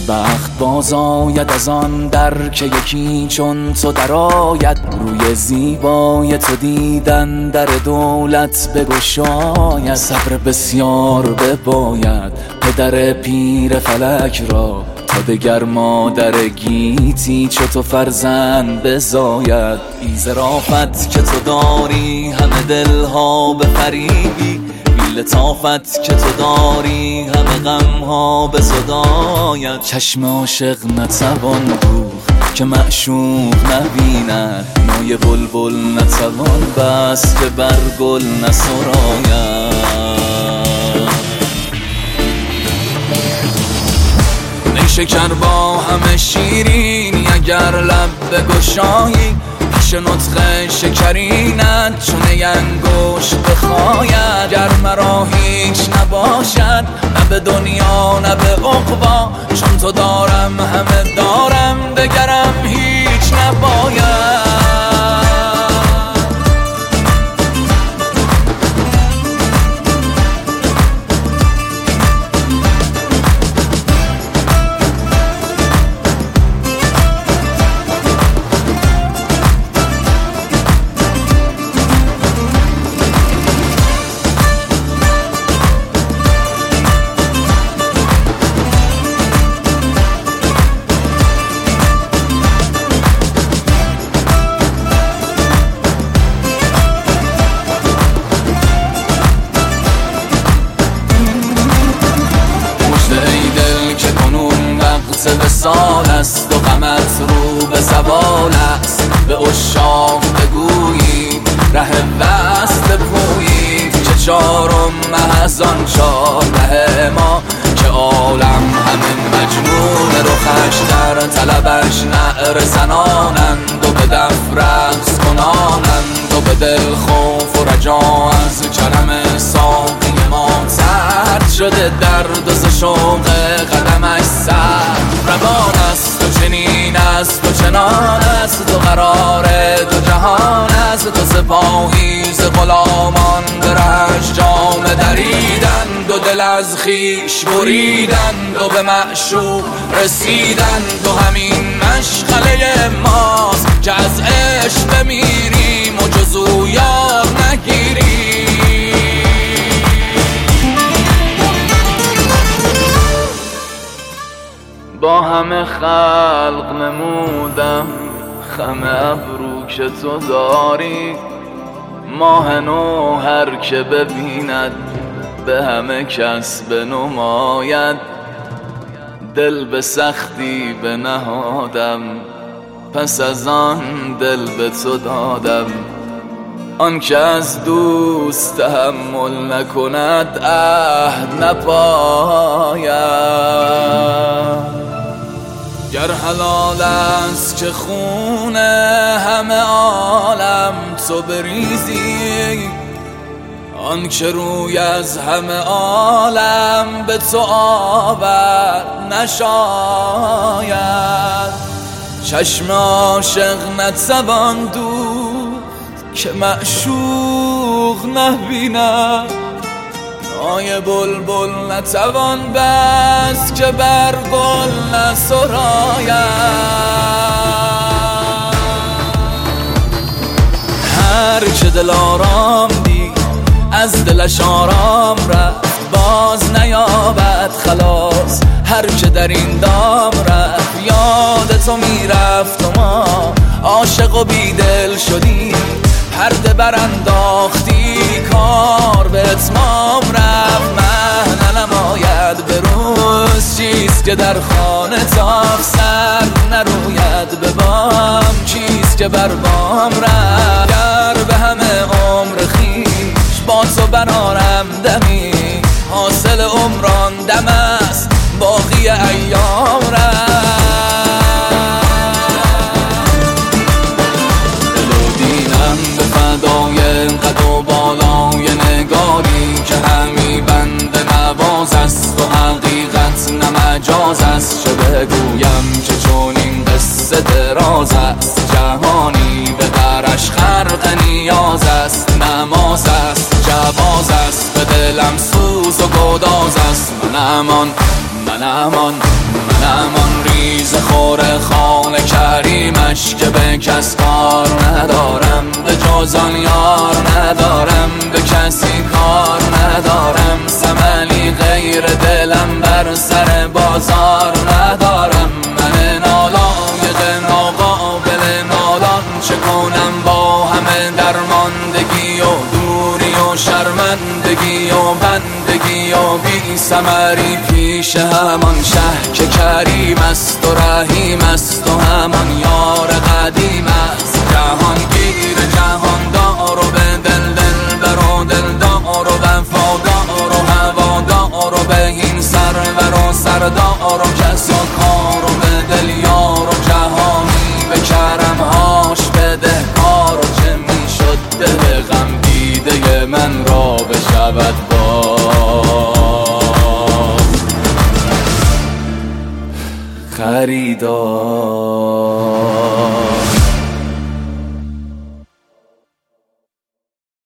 بخت باز آید از آن در که یکی چون تو درآید. روی زیبای تو دیدن در دولت بگشاید. صبر بسیار بباید پدر پیر فلک را، تا دگر مادر گیتی چو تو فرزند بزاید. بی ظرافت که تو داری همه دلها بفریبی، بی لطافت که تو داری همه غمها بزداید. چشم عاشق نتوان دوخت که معشوق نبیند، نای بلبل نتوان بست که بر گل نسراید. شکر با همه شیرینی اگر لب بگشایی، پیش نطق شکرینت چون انگشت بخاید. گر مرا هیچ نباشد نه به دنیا نه به عقبی، چون تو دارم همه دارم دگرم هیچ نباید. به سال است و غمت رو به زوال است. به عشاق بگویید ره وصل بپویید، که چارم محض آن 14 ما که عالم همه مجنون رخش در طلبش نعره زنانند و به دف رقص کنانند و به دل خوف و رجا از کرم ساقی ما سرد شده. درد و ز شوق قدمش سرد روان است و چنین است و چنان است. تو قرار دو جهان است، تو سپاهی ز غلامان به رهش جامه دریدند و دل از خویش بریدند و به معشوق رسیدند. و همین مشغله ماست که از عشق بمیریم و جز او یار نگیریم. با همه خلق نمودم خم ابرو که تو داری، ماه نو هر که ببیند به همه کس بنماید. دل به سختی بنهادم پس از آن دل به تو دادم. آن که از دوست تحمل نکند عهد نپاید. گر حلال است که خون همه عالم تو بریزی، آن که روی از همه عالم به تو آور نشاید. چشم عاشق نتوان دوخت که معشوق نبیند، نای بلبل نتوان بست که بر گل نسراید. هر که دل آرام دید از دلش آرام رفت، باز نیابد خلاص. هر که در این دام رفت یاد تو میرفت و ما عاشق و بیدل شدیم. پرده برانداختی کار به اتمام رفت. مهنه نماید به روز چیست که در خانه تاف سر نروید به بام. چیست که بر بام رفت گر به همه عمر خویش با تو برارم دمی. حاصل عمران دم است باقی ایام رفت. قد و بالای نگاری که همی بند نواز است و حقیقت نه مجاز است. چه بگویم که چون این قصه دراز است، جهانی به درش خرق نیاز است. نماز است جواز است به دلم سوز و گداز است. من امان نمان ریز خور خال کریمش که به کس کار ندارم، به جز آن یار ندارم، به کسی کار ندارم. ثملی غیر دلم بر سر بازار ندارم. من نالایق ناقابل نالان چه کنم با همه درماندگی و دوری و شرمندگی و بندگی و بی ثمری پیش همان شه که کریم است و رحیم است و همان یار قدیم است. جهانگیر جهاندار و به دل دلبر و دلدار و وفادار و هوادار و به این سرور و سردار و کس و کار و به دل یار و جهانی به کرمهاش بدهکار. و چه میشد دل غم دیده من را بشود خریدار.